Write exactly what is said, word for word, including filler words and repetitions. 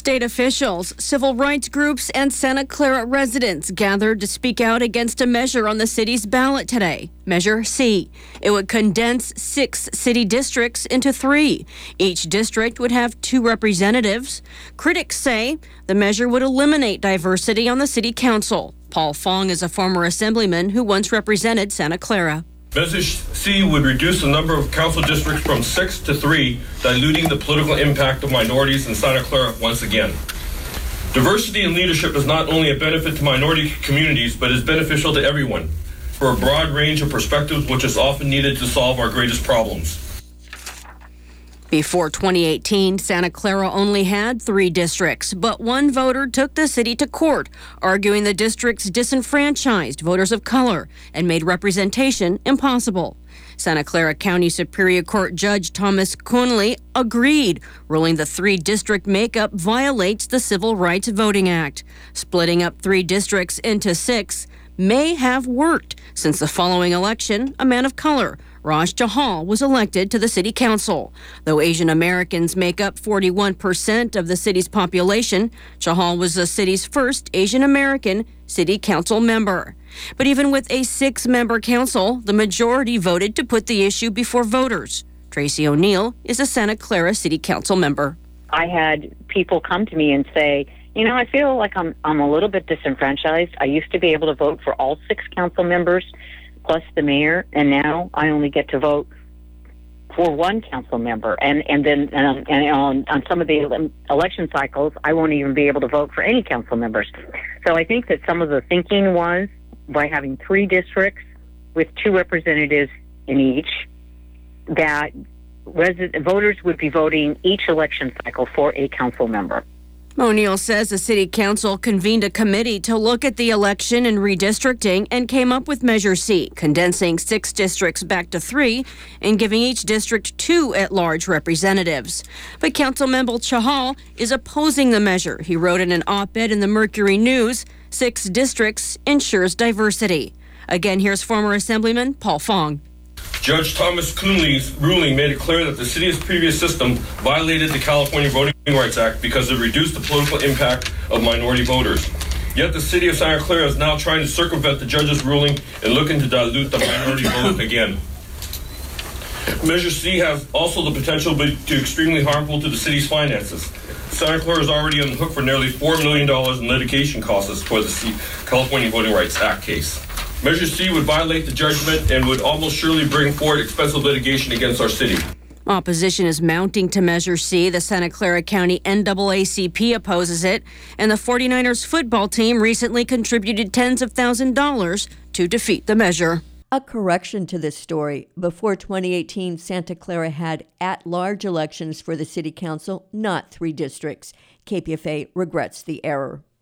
State officials, civil rights groups, and Santa Clara residents gathered to speak out against a measure on the city's ballot today, Measure C. It would condense six city districts into three. Each district would have two representatives. Critics say the measure would eliminate diversity on the city council. Paul Fong is a former assemblyman who once represented Santa Clara. Measure C would reduce the number of council districts from six to three, diluting the political impact of minorities in Santa Clara once again. Diversity in leadership is not only a benefit to minority communities, but is beneficial to everyone for a broad range of perspectives, which is often needed to solve our greatest problems. Before twenty eighteen, Santa Clara only had three districts, but one voter took the city to court, arguing the districts disenfranchised voters of color and made representation impossible. Santa Clara County Superior Court Judge Thomas Coonley agreed, ruling the three-district makeup violates the Civil Rights Voting Act. Splitting up three districts into six may have worked, since the following election, a man of color, Raj Chahal, was elected to the city council. Though Asian Americans make up forty-one percent of the city's population, Chahal was the city's first Asian American city council member. But even with a six-member council, the majority voted to put the issue before voters. Tracy O'Neill is a Santa Clara city council member. I had people come to me and say, you know, I feel like I'm I'm a little bit disenfranchised. I used to be able to vote for all six council members plus the mayor, and now I only get to vote for one council member. And and then um, and on, on some of the election cycles, I won't even be able to vote for any council members. So I think that some of the thinking was, by having three districts with two representatives in each, that resident, voters would be voting each election cycle for a council member. O'Neill says the city council convened a committee to look at the election and redistricting and came up with Measure C, condensing six districts back to three and giving each district two at-large representatives. But Councilmember Chahal is opposing the measure. He wrote in an op-ed in the Mercury News, six districts ensures diversity. Again, here's former Assemblyman Paul Fong. Judge Thomas Coonley's ruling made it clear that the city's previous system violated the California Voting Rights Act because it reduced the political impact of minority voters. Yet the city of Santa Clara is now trying to circumvent the judge's ruling and looking to dilute the minority vote again. Measure C has also the potential to be extremely harmful to the city's finances. Santa Clara is already on the hook for nearly four million dollars in litigation costs for the California Voting Rights Act case. Measure C would violate the judgment and would almost surely bring forward expensive litigation against our city. Opposition is mounting to Measure C. The Santa Clara County N double A C P opposes it, and the forty-niners football team recently contributed tens of thousands of dollars to defeat the measure. A correction to this story. Before twenty eighteen, Santa Clara had at-large elections for the city council, not three districts. K P F A regrets the error.